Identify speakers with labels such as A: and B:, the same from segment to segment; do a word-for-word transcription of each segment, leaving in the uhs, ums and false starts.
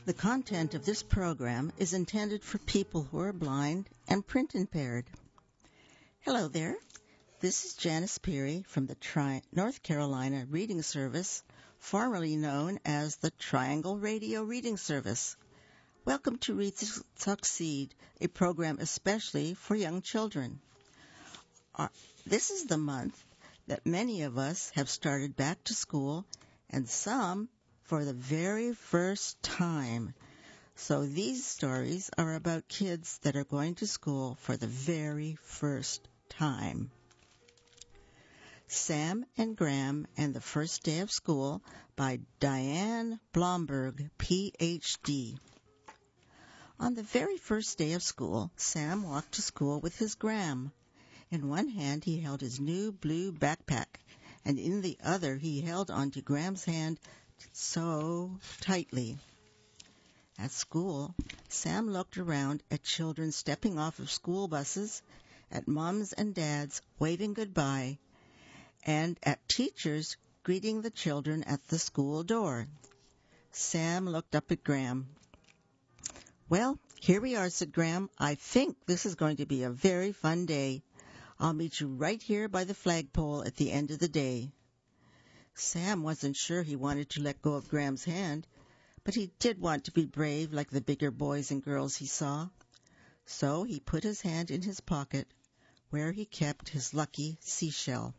A: The content of this program is intended for people who are blind and print impaired. Hello there. This is Janice Peary from the Tri- North Carolina Reading Service, formerly known as the Triangle Radio Reading Service. Welcome to Read to Succeed, a program especially for young children. Our, this is the month that many of us have started back to school, and some for the very first time. So these stories are about kids that are going to school for the very first time. Sam and Graham and the First Day of School by Diane Blomberg, P H D. On the very first day of school, Sam walked to school with his Graham. In one hand he held his new blue backpack, and in the other he held onto Graham's hand so tightly. At school, Sam looked around at children stepping off of school buses, at moms and dads waving goodbye, and at teachers greeting the children at the school door. Sam looked up at Graham. "Well, here we are," said Graham. "I think this is going to be a very fun day. I'll meet you right here by the flagpole at the end of the day." Sam wasn't sure he wanted to let go of Graham's hand, but he did want to be brave like the bigger boys and girls he saw. So he put his hand in his pocket, where he kept his lucky seashell.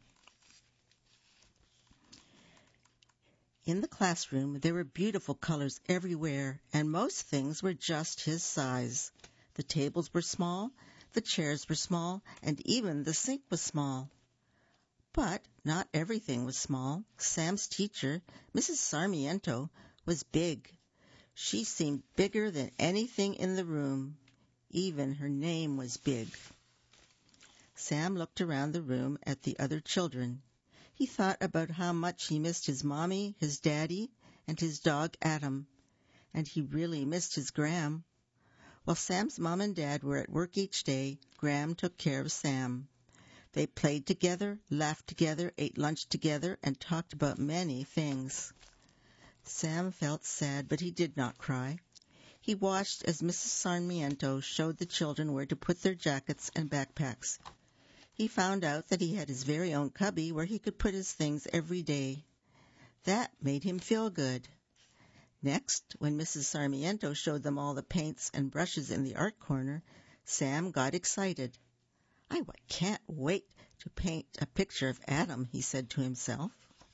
A: In the classroom, there were beautiful colors everywhere, and most things were just his size. The tables were small, the chairs were small, and even the sink was small. But not everything was small. Sam's teacher, Missus Sarmiento, was big. She seemed bigger than anything in the room. Even her name was big. Sam looked around the room at the other children. He thought about how much he missed his mommy, his daddy, and his dog Adam. And he really missed his Graham. While Sam's mom and dad were at work each day, Graham took care of Sam. They played together, laughed together, ate lunch together, and talked about many things. Sam felt sad, but he did not cry. He watched as Missus Sarmiento showed the children where to put their jackets and backpacks. He found out that he had his very own cubby where he could put his things every day. That made him feel good. Next, when Missus Sarmiento showed them all the paints and brushes in the art corner, Sam got excited. "I can't wait to paint a picture of Adam," he said to himself.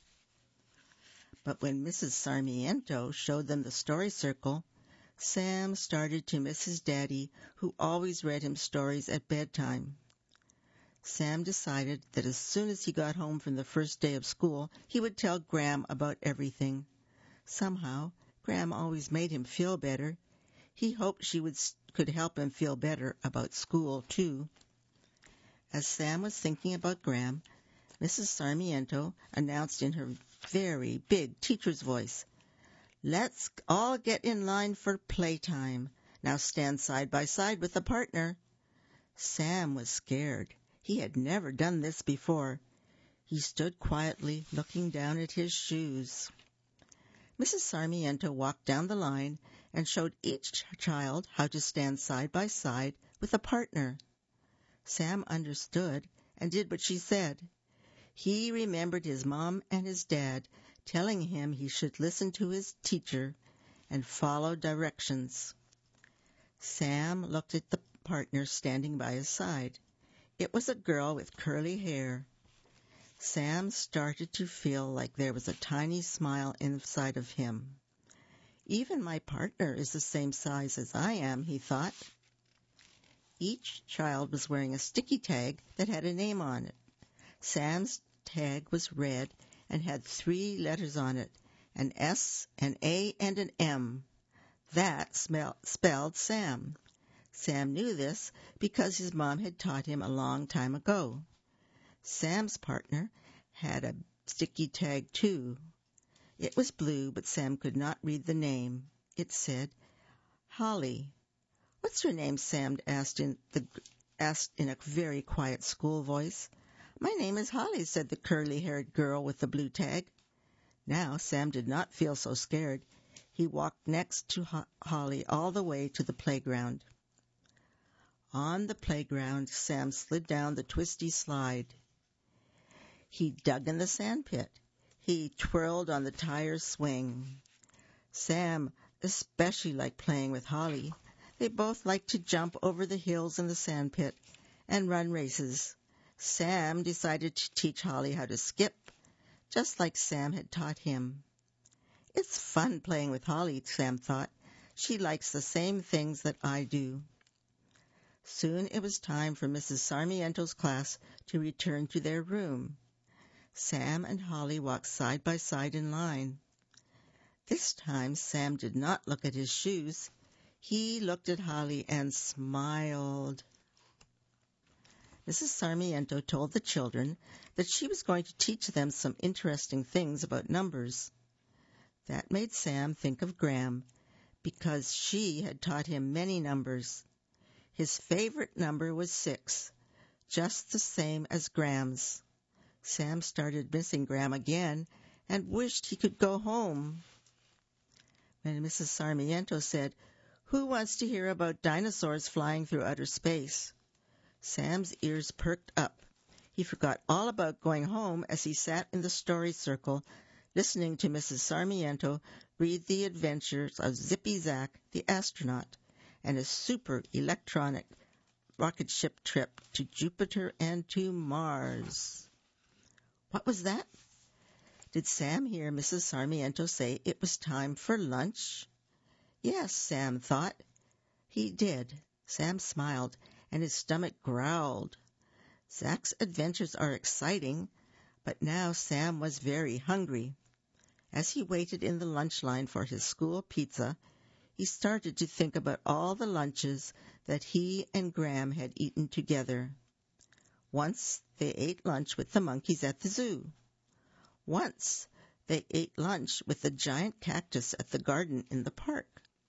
A: But when Missus Sarmiento showed them the story circle, Sam started to miss his daddy, who always read him stories at bedtime. Sam decided that as soon as he got home from the first day of school, he would tell Graham about everything. Somehow, Graham always made him feel better. He hoped she would, could help him feel better about school, too. As Sam was thinking about Graham, Missus Sarmiento announced in her very big teacher's voice, "Let's all get in line for playtime. Now stand side by side with a partner." Sam was scared. He had never done this before. He stood quietly, looking down at his shoes. Missus Sarmiento walked down the line and showed each child how to stand side by side with a partner. Sam understood and did what she said. He remembered his mom and his dad telling him he should listen to his teacher and follow directions. Sam looked at the partner standing by his side. It was a girl with curly hair. Sam started to feel like there was a tiny smile inside of him. "Even my partner is the same size as I am," he thought. Each child was wearing a sticky tag that had a name on it. Sam's tag was red and had three letters on it, an S, an A, and an M. That smell, spelled Sam. Sam knew this because his mom had taught him a long time ago. Sam's partner had a sticky tag, too. It was blue, but Sam could not read the name. It said, Holly. "What's your name?" Sam asked in, the, asked in a very quiet school voice. "My name is Holly," said the curly-haired girl with the blue tag. Now Sam did not feel so scared. He walked next to Ho- Holly all the way to the playground. On the playground, Sam slid down the twisty slide. He dug in the sandpit. He twirled on the tire swing. Sam especially liked playing with Holly. They both liked to jump over the hills in the sandpit and run races. Sam decided to teach Holly how to skip, just like Sam had taught him. It's fun playing with Holly, Sam thought. She likes the same things that I do. Soon it was time for Missus Sarmiento's class to return to their room. Sam and Holly walked side by side in line. This time Sam did not look at his shoes. He looked at Holly and smiled. Missus Sarmiento told the children that she was going to teach them some interesting things about numbers. That made Sam think of Gram, because she had taught him many numbers. His favorite number was six, just the same as Gram's. Sam started missing Gram again and wished he could go home. When Missus Sarmiento said, "Who wants to hear about dinosaurs flying through outer space?" Sam's ears perked up. He forgot all about going home as he sat in the story circle, listening to Missus Sarmiento read the adventures of Zippy Zack, the astronaut, and his super electronic rocket ship trip to Jupiter and to Mars. What was that? Did Sam hear Missus Sarmiento say it was time for lunch? Yes, Sam thought. He did. Sam smiled, and his stomach growled. Zack's adventures are exciting, but now Sam was very hungry. As he waited in the lunch line for his school pizza, he started to think about all the lunches that he and Gram had eaten together. Once they ate lunch with the monkeys at the zoo. Once they ate lunch with the giant cactus at the garden in the park.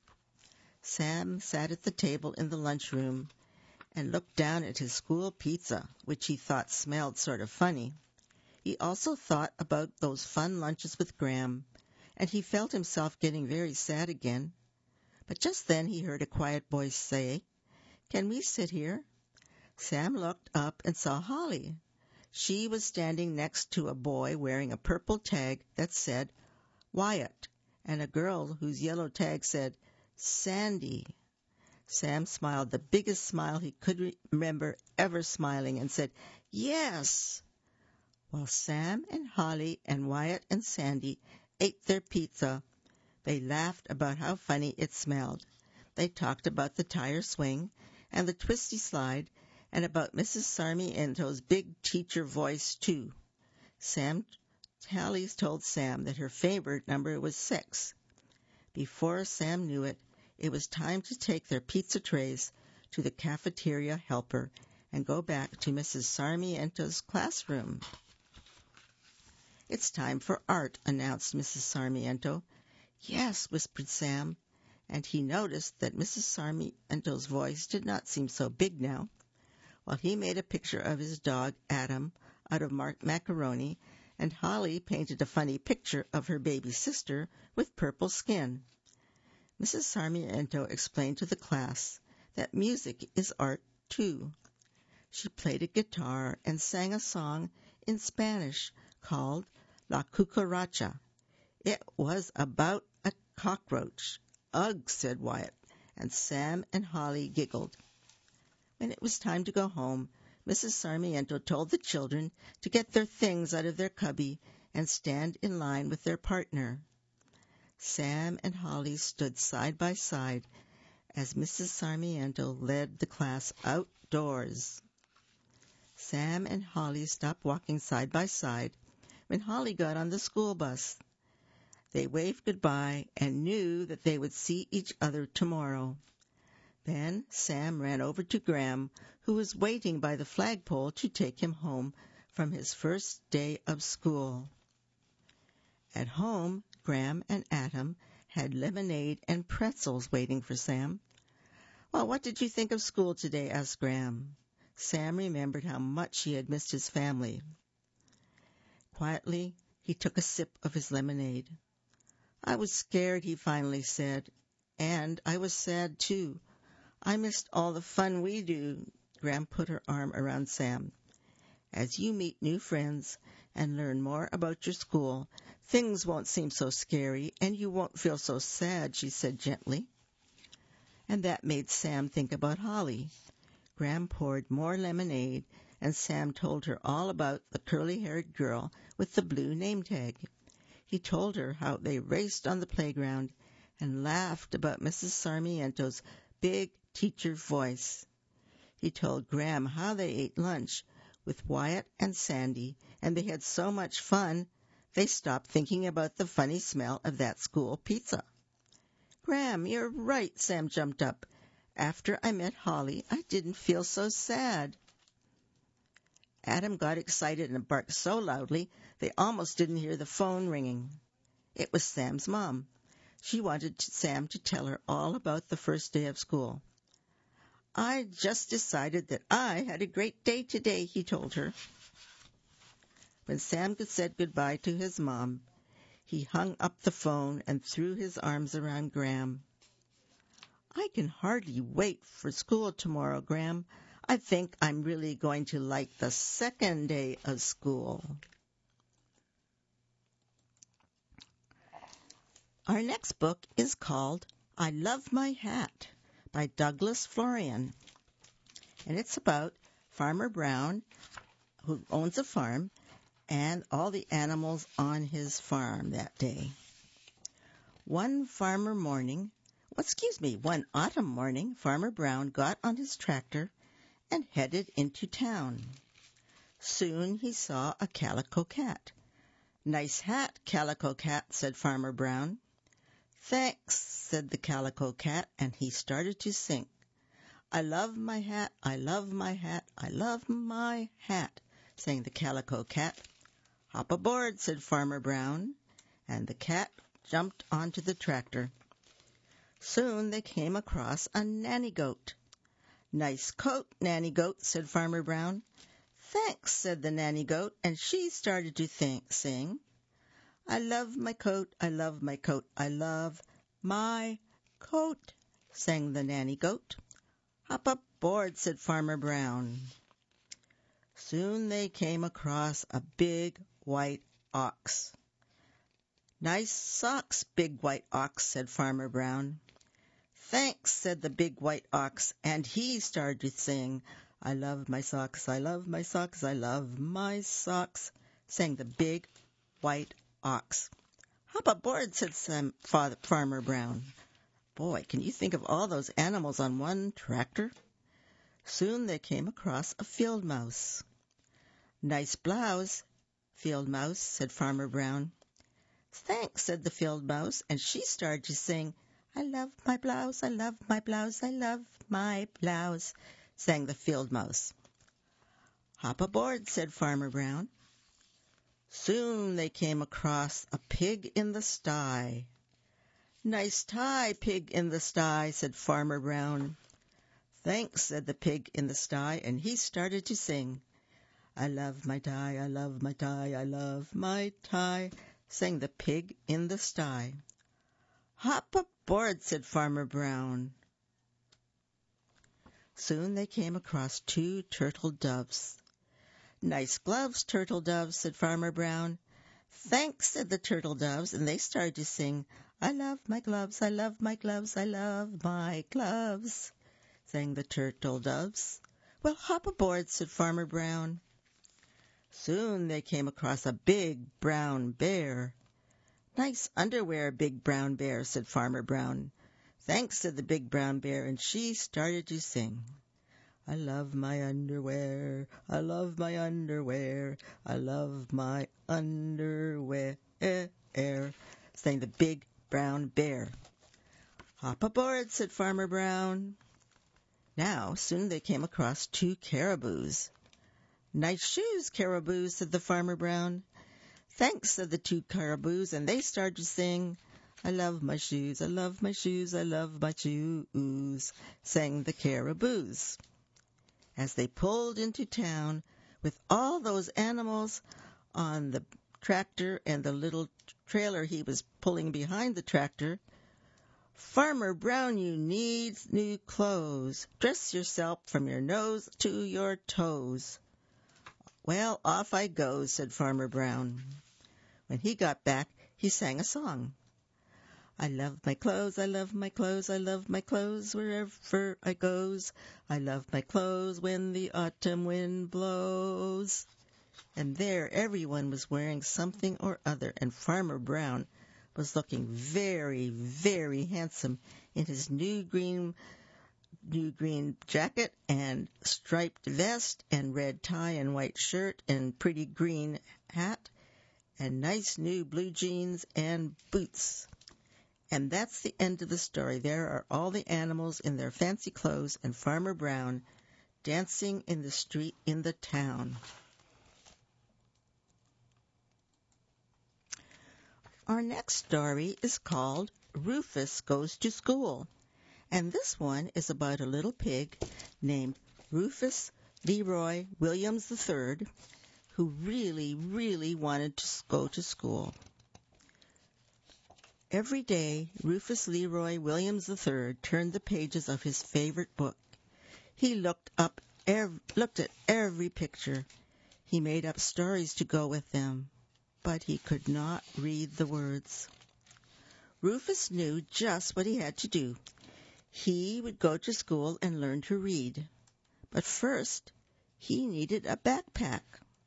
A: Sam sat at the table in the lunchroom and looked down at his school pizza, which he thought smelled sort of funny. He also thought about those fun lunches with Gram, and he felt himself getting very sad again. But just then he heard a quiet voice say, "Can we sit here?" Sam looked up and saw Holly. She was standing next to a boy wearing a purple tag that said Wyatt, and a girl whose yellow tag said Sandy. Sam smiled the biggest smile he could remember ever smiling and said, "Yes." While Sam and Holly and Wyatt and Sandy ate their pizza, they laughed about how funny it smelled. They talked about the tire swing and the twisty slide, and about Missus Sarmiento's big teacher voice, too. Sam Holly told Sam that her favorite number was six. Before Sam knew it, it was time to take their pizza trays to the cafeteria helper and go back to Missus Sarmiento's classroom. "It's time for art," announced Missus Sarmiento. "Yes," whispered Sam, and he noticed that Missus Sarmiento's voice did not seem so big now. While he made a picture of his dog, Adam, out of mar- macaroni, and Holly painted a funny picture of her baby sister with purple skin. Missus Sarmiento explained to the class that music is art, too. She played a guitar and sang a song in Spanish called La Cucaracha. It was about a cockroach. "Ugh," said Wyatt, and Sam and Holly giggled. When it was time to go home, Missus Sarmiento told the children to get their things out of their cubby and stand in line with their partner. Sam and Holly stood side by side as Missus Sarmiento led the class outdoors. Sam and Holly stopped walking side by side when Holly got on the school bus. They waved goodbye and knew that they would see each other tomorrow. Then Sam ran over to Gram, who was waiting by the flagpole to take him home from his first day of school. At home, Gram and Adam had lemonade and pretzels waiting for Sam. "Well, what did you think of school today?" asked Gram. Sam remembered how much he had missed his family. Quietly, he took a sip of his lemonade. I was scared, he finally said, and I was sad, too. I missed all the fun we do. Gram put her arm around Sam. As you meet new friends and learn more about your school, things won't seem so scary and you won't feel so sad, she said gently. And that made Sam think about Holly. Gram poured more lemonade, and Sam told her all about the curly-haired girl with the blue name tag. He told her how they raced on the playground and laughed about Missus Sarmiento's big teacher voice. He told Gram how they ate lunch with Wyatt and Sandy, and they had so much fun they stopped thinking about the funny smell of that school pizza. Gram, you're right, Sam jumped up. After I met Holly, I didn't feel so sad. Adam got excited and barked so loudly they almost didn't hear the phone ringing. It was Sam's mom. She wanted Sam to tell her all about the first day of school. I just decided that I had a great day today, he told her. When Sam said goodbye to his mom, he hung up the phone and threw his arms around Gram. I can hardly wait for school tomorrow, Gram. I think I'm really going to like the second day of school. Our next book is called I Love My Hat by Douglas Florian. And it's about Farmer Brown, who owns a farm, and all the animals on his farm that day. One farmer morning, well, excuse me, one autumn morning, Farmer Brown got on his tractor and headed into town. Soon he saw a calico cat. Nice hat, Calico Cat, said Farmer Brown. Thanks, said the Calico Cat, and he started to sing. I love my hat, I love my hat, I love my hat, sang the Calico Cat. Hop aboard, said Farmer Brown, and the cat jumped onto the tractor. Soon they came across a nanny goat. Nice coat, Nanny Goat, said Farmer Brown. Thanks, said the nanny goat, and she started to think, sing. I love my coat, I love my coat, I love my coat, sang the nanny goat. Hop aboard, said Farmer Brown. Soon they came across a big white ox. Nice socks, Big White Ox, said Farmer Brown. Thanks, said the big white ox, and he started to sing. I love my socks, I love my socks, I love my socks, sang the big white ox. Hop aboard, said Sam, Father, Farmer Brown. Boy, can you think of all those animals on one tractor? Soon they came across a field mouse. Nice blouse, Field Mouse, said Farmer Brown. Thanks, said the field mouse, and she started to sing. I love my blouse, I love my blouse, I love my blouse, sang the field mouse. Hop aboard, said Farmer Brown. Soon they came across a pig in the sty. Nice tie, Pig in the sty, said Farmer Brown. Thanks, said the pig in the sty, and he started to sing. I love my tie, I love my tie, I love my tie, sang the pig in the sty. Hop aboard, said Farmer Brown. Soon they came across two turtle doves. Nice gloves, Turtle Doves, said Farmer Brown. Thanks, said the turtle doves, and they started to sing. I love my gloves, I love my gloves, I love my gloves, sang the turtle doves. Well, hop aboard, said Farmer Brown. Soon they came across a big brown bear. Nice underwear, Big Brown Bear, said Farmer Brown. Thanks, said the big brown bear, and she started to sing. I love my underwear, I love my underwear, I love my underwear, sang the big brown bear. Hop aboard, said Farmer Brown. Now, soon they came across two caribous. Nice shoes, Caribou, said the Farmer Brown. Thanks, said the two caribous, and they started to sing. I love my shoes, I love my shoes, I love my shoes, sang the caribous. As they pulled into town with all those animals on the tractor and the little trailer he was pulling behind the tractor. "Farmer Brown, you need new clothes. Dress yourself from your nose to your toes." "Well, off I goes," said Farmer Brown. When he got back, he sang a song. "I love my clothes, I love my clothes, I love my clothes wherever I goes. I love my clothes when the autumn wind blows." And there everyone was wearing something or other, and Farmer Brown was looking very, very handsome in his new green new green jacket and striped vest and red tie and white shirt and pretty green hat and nice new blue jeans and boots. And that's the end of the story. There are all the animals in their fancy clothes and Farmer Brown dancing in the street in the town. Our next story is called Rufus Goes to School. And this one is about a little pig named Rufus Leroy Williams the third, who really, really wanted to go to school. Every day, Rufus Leroy Williams the third turned the pages of his favorite book. He looked up, ev- looked at every picture. He made up stories to go with them, but he could not read the words. Rufus knew just what he had to do. He would go to school and learn to read. But first, he needed a backpack.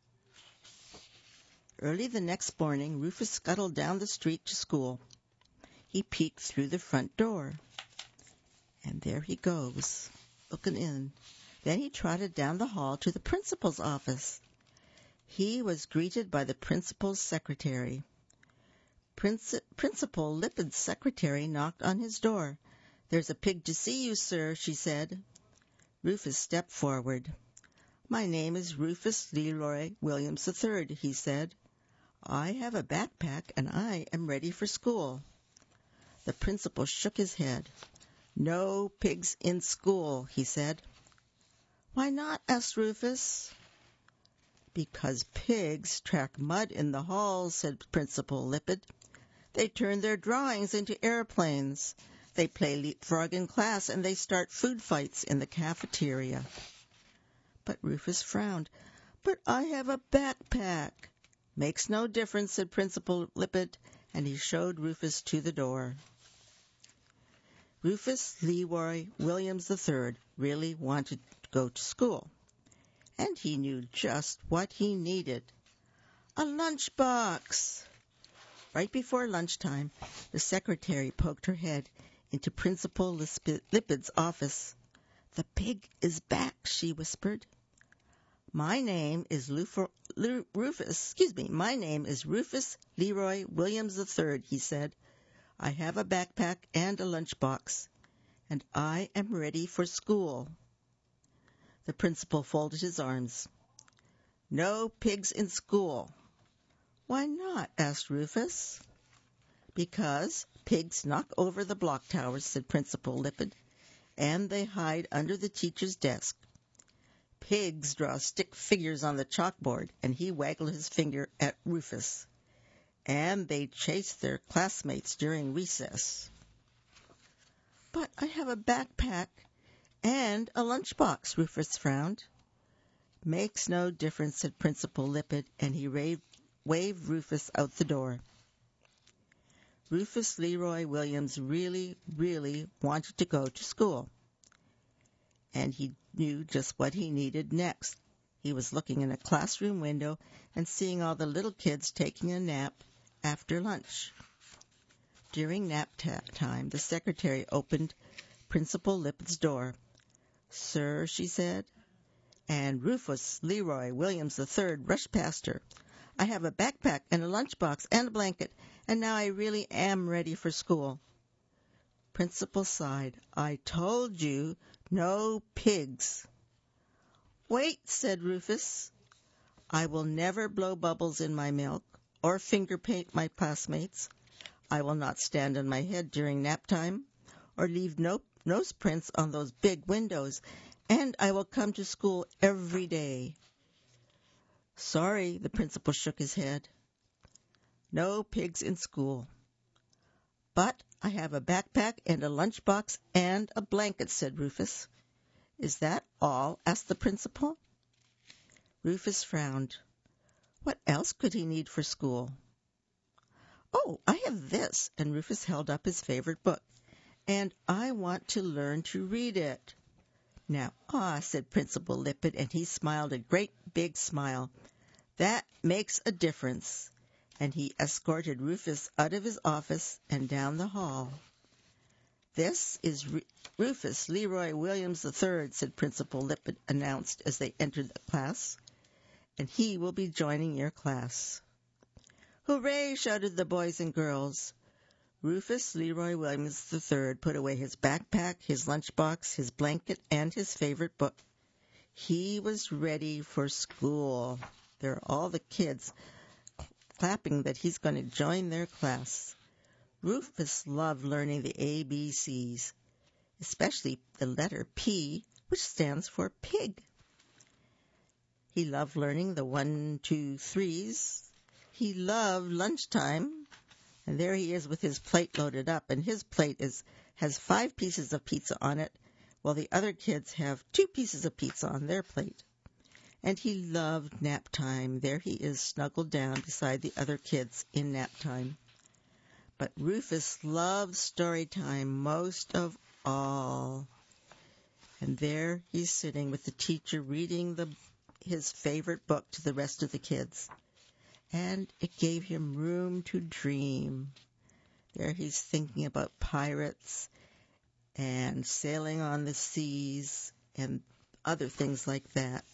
A: Early the next morning, Rufus scuttled down the street to school. He peeked through the front door. And there he goes, looking in. Then he trotted down the hall to the principal's office. He was greeted by the principal's secretary. Princi- Principal Lipid's secretary knocked on his door. "There's a pig to see you, sir," she said. Rufus stepped forward. "My name is Rufus Leroy Williams the third," he said. "I have a backpack, and I am ready for school." The principal shook his head. "No pigs in school," he said. "Why not?" asked Rufus. "Because pigs track mud in the halls," said Principal Lipid. "They turn their drawings into airplanes. They play leapfrog in class, and they start food fights in the cafeteria." But Rufus frowned. "But I have a backpack." "Makes no difference," said Principal Lipid, and he showed Rufus to the door. Rufus Leroy Williams the third really wanted to go to school, and he knew just what he needed. A lunchbox! Right before lunchtime, the secretary poked her head into Principal Lipid's office. "The pig is back," she whispered. "My name is Lufer, Lu, Rufus, excuse me, my name is Rufus Leroy Williams the third, he said. "I have a backpack and a lunchbox, and I am ready for school." The principal folded his arms. "No pigs in school." "Why not?" asked Rufus. "Because pigs knock over the block towers," said Principal Lipid, "and they hide under the teacher's desk. Pigs draw stick figures on the chalkboard," and he waggled his finger at Rufus. "And they chase their classmates during recess." "But I have a backpack and a lunchbox," Rufus frowned. "Makes no difference," said Principal Lipid, and he waved, waved Rufus out the door. Rufus Leroy Williams really, really wanted to go to school, and he knew just what he needed next. He was looking in a classroom window and seeing all the little kids taking a nap after lunch. During nap ta- time, the secretary opened Principal Lipid's door. "Sir," she said, and Rufus Leroy Williams the third rushed past her. "I have a backpack and a lunchbox and a blanket, and now I really am ready for school." Principal sighed. "I told you, no pigs." "Wait," said Rufus. "I will never blow bubbles in my milk or finger paint my classmates. I will not stand on my head during nap time or leave no nose prints on those big windows, and I will come to school every day." "Sorry," the principal shook his head. No pigs in school. But I have a backpack and a lunchbox and a blanket, said Rufus. Is that all? Asked the principal. Rufus frowned. What else could he need for school? Oh, I have this, and Rufus held up his favorite book. And I want to learn to read it. Now, ah, said Principal Lippett, and he smiled a great big smile. That makes a difference. And he escorted Rufus out of his office and down the hall. This is Ru- Rufus Leroy Williams the third, said Principal Lippett announced as they entered the class. And he will be joining your class. Hooray! Shouted the boys and girls. Rufus Leroy Williams the third put away his backpack, his lunchbox, his blanket, and his favorite book. He was ready for school. There are all the kids clapping that he's going to join their class. Rufus loved learning the A B Cs, especially the letter P, which stands for pig. He loved learning the one, two, threes. He loved lunchtime. And there he is with his plate loaded up, and his plate is has five pieces of pizza on it, while the other kids have two pieces of pizza on their plate. And he loved nap time. There he is snuggled down beside the other kids in nap time. But Rufus loved story time most of all. And there he's sitting with the teacher reading the, his favorite book to the rest of the kids. And it gave him room to dream. There he's thinking about pirates and sailing on the seas and other things like that.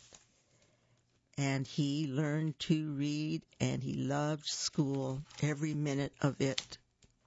A: And he learned to read, and he loved school, every minute of it.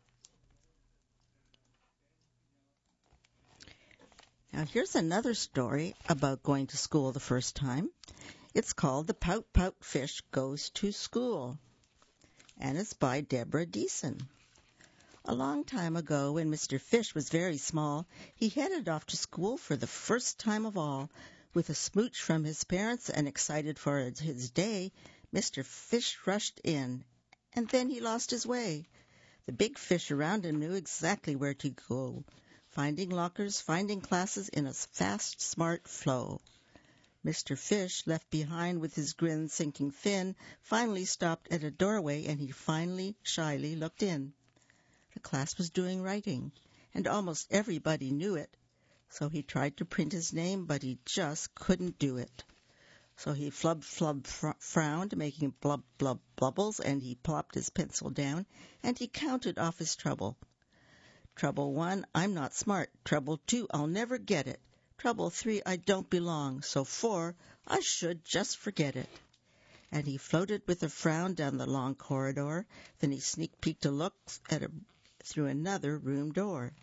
A: Now here's another story about going to school the first time. It's called The Pout Pout Fish Goes to School, and it's by Deborah Deason. A long time ago, when Mister Fish was very small, he headed off to school for the first time of all. With a smooch from his parents and excited for his day, Mister Fish rushed in, and then he lost his way. The big fish around him knew exactly where to go, finding lockers, finding classes in a fast, smart flow. Mister Fish, left behind with his grin sinking thin, finally stopped at a doorway, and he finally, shyly looked in. The class was doing writing, and almost everybody knew it. So he tried to print his name, but he just couldn't do it. So he flub flub fr- frowned, making blub blub bubbles, and he plopped his pencil down, and he counted off his trouble. Trouble one, I'm not smart. Trouble two, I'll never get it. Trouble three, I don't belong. So four, I should just forget it. And he floated with a frown down the long corridor. Then he sneak-peeked a look at a, through another room door.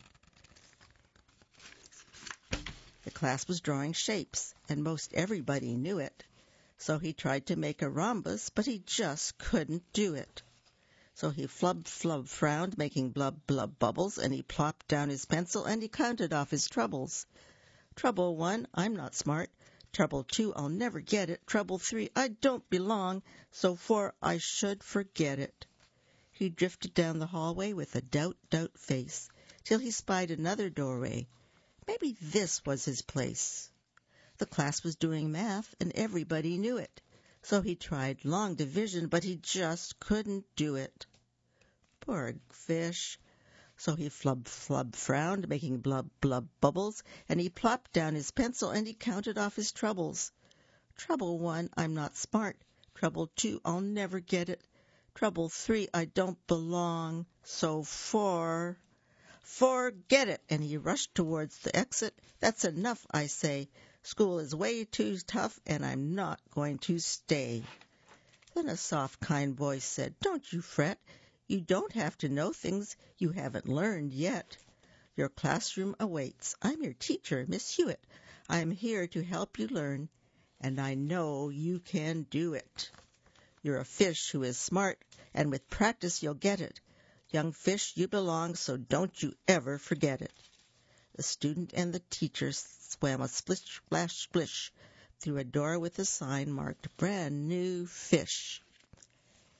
A: The class was drawing shapes, and most everybody knew it. So he tried to make a rhombus, but he just couldn't do it. So he flub flub frowned, making blub blub bubbles, and he plopped down his pencil, and he counted off his troubles. Trouble one, I'm not smart. Trouble two, I'll never get it. Trouble three, I don't belong. So four, I should forget it. He drifted down the hallway with a doubt, doubt face, till he spied another doorway. Maybe this was his place. The class was doing math, and everybody knew it. So he tried long division, but he just couldn't do it. Poor fish. So he flub flub frowned, making blub blub bubbles, and he plopped down his pencil, and he counted off his troubles. Trouble one, I'm not smart. Trouble two, I'll never get it. Trouble three, I don't belong. So four, forget it, and he rushed towards the exit. That's enough, I say. School is way too tough, and I'm not going to stay. Then a soft, kind voice said, Don't you fret. You don't have to know things you haven't learned yet. Your classroom awaits. I'm your teacher, Miss Hewitt. I'm here to help you learn, and I know you can do it. You're a fish who is smart, and with practice you'll get it. Young fish, you belong, so don't you ever forget it. The student and the teacher swam a splish, splash, splish through a door with a sign marked Brand New Fish.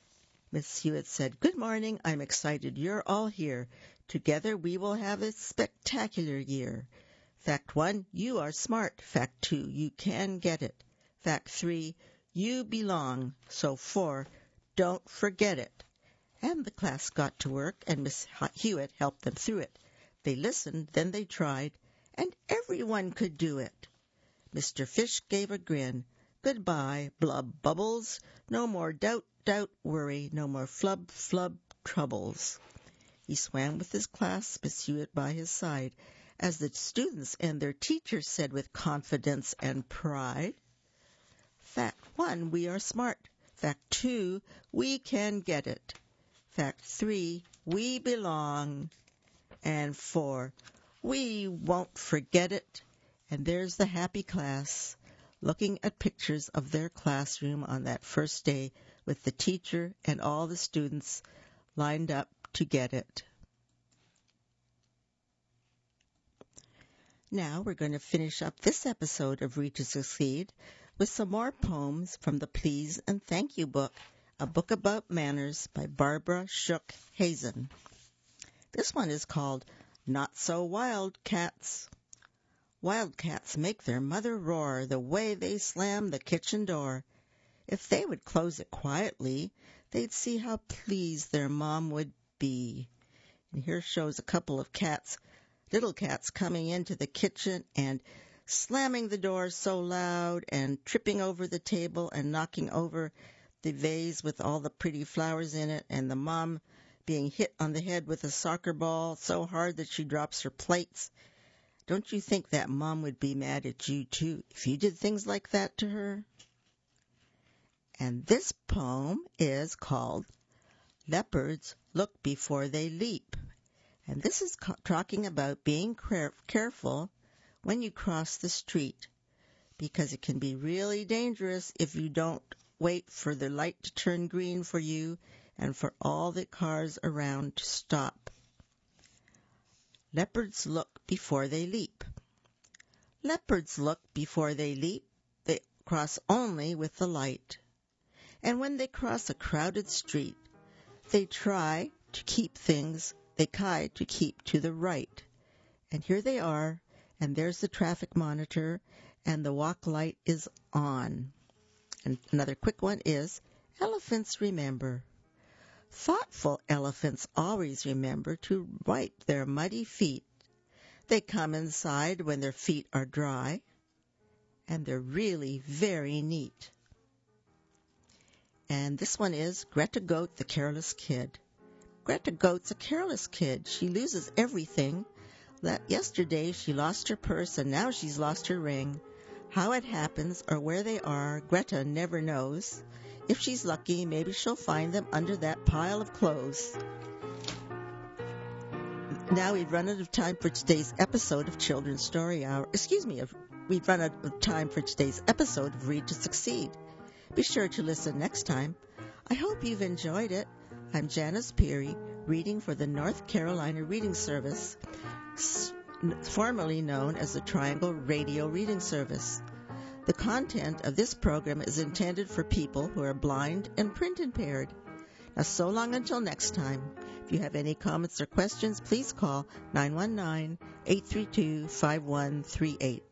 A: Miss Hewitt said, "Good morning. I'm excited you're all here. Together we will have a spectacular year. Fact one, you are smart. Fact two, you can get it. Fact three, you belong. So four, don't forget it." And the class got to work, and Miss Hewitt helped them through it. They listened, then they tried, and everyone could do it. Mister Fish gave a grin. "Goodbye, blub bubbles. No more doubt, doubt, worry. No more flub, flub troubles." He swam with his class, Miss Hewitt by his side, as the students and their teachers said with confidence and pride, "Fact one, we are smart. Fact two, we can get it. Fact three, we belong. And four, we won't forget it." And there's the happy class, looking at pictures of their classroom on that first day with the teacher and all the students lined up to get it. Now we're going to finish up this episode of Read to Succeed with some more poems from the Please and Thank You book, a book about manners by Barbara Shook Hazen. This one is called Not So Wild Cats. Wildcats make their mother roar the way they slam the kitchen door. If they would close it quietly, they'd see how pleased their mom would be. And here shows a couple of cats, little cats, coming into the kitchen and slamming the door so loud and tripping over the table and knocking over the vase with all the pretty flowers in it, and the mom being hit on the head with a soccer ball so hard that she drops her plates. Don't you think that mom would be mad at you, too, if you did things like that to her? And this poem is called Leopards Look Before They Leap. And this is talking about being careful when you cross the street, because it can be really dangerous if you don't wait for the light to turn green for you and for all the cars around to stop. Leopards look before they leap. Leopards look before they leap. They cross only with the light. And when they cross a crowded street, they try to keep things, they try to keep to the right. And here they are, and there's the traffic monitor, and the walk light is on. And another quick one is, elephants remember. Thoughtful elephants always remember to wipe their muddy feet. They come inside when their feet are dry, and they're really very neat. And this one is Greta Goat, the Careless Kid. Greta Goat's a careless kid. She loses everything. Yesterday she lost her purse, and now she's lost her ring. How it happens or where they are, Greta never knows. If she's lucky, maybe she'll find them under that pile of clothes. Now we've run out of time for today's episode of Children's Story Hour. Excuse me, we've run out of time for today's episode of Read to Succeed. Be sure to listen next time. I hope you've enjoyed it. I'm Janice Peary, reading for the North Carolina Reading Service, formerly known as the Triangle Radio Reading Service. The content of this program is intended for people who are blind and print impaired. Now, so long until next time. If you have any comments or questions, please call nine one nine, eight three two, five one three eight.